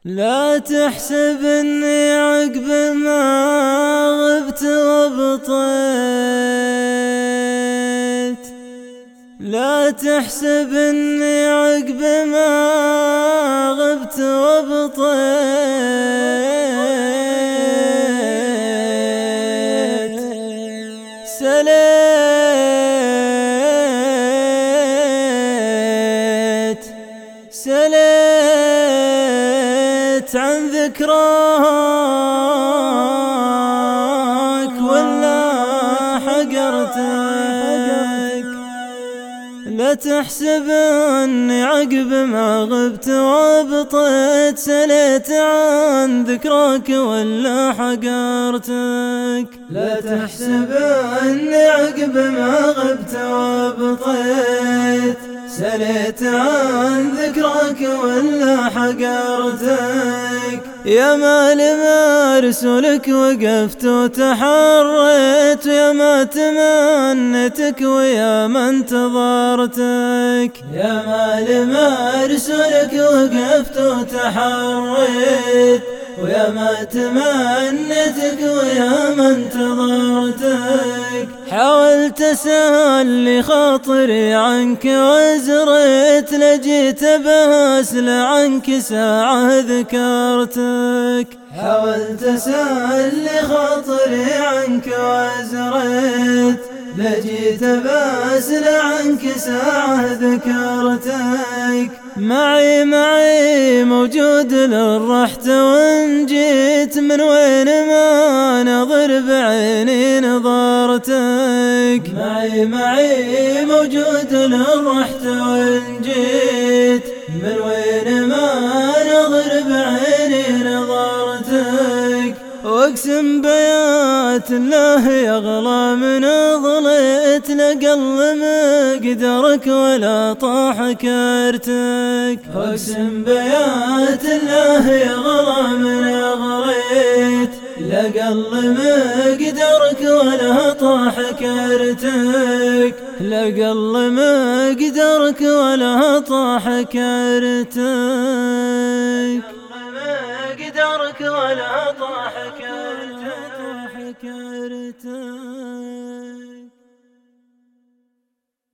لا تحسب اني عقب ما غبت وبطيت، لا تحسب اني عقب ما غبت وبطيت. سليت عن ذكراك ولا حقرتك. لا تحسب اني عقب ما غبت وبطيت، سليت عن ذكراك ولا حقرتك. لا تحسب اني عقب ما غبت وبطيت، سليت عن ذكراك ولا حقرتك. يا ما لما رسولك وقفت وتحريت، ويا ما تمنيتك ويا ما انتظرتك. يا ما لما رسولك وقفت وتحريت، ويا ما تمنيتك ويا ما انتظرتك. حاولت اسلي خاطري عنك وازريت، لجيت باسل عنك ساعة ذكرتك. حاولت اسلي خاطري عنك وازريت، لجيت باسل عنك ساعة ذكرتك. معي موجود لو رحت وان جيت، من وين ما نظر بعيني نظرتك. معي موجود لو رحت وان جيت، من وين ما نظر بعيني نظرتك. واقسم بيات الله يغلى من ظليت، لقل مقدرك ولا طاح كرتك. واقسم بيات الله يغلى من غليت، لقل مقدرك ولا طاح كرتك. لقل مقدرك ولا طاح كرتك. قدرك ولا طاح كرتك.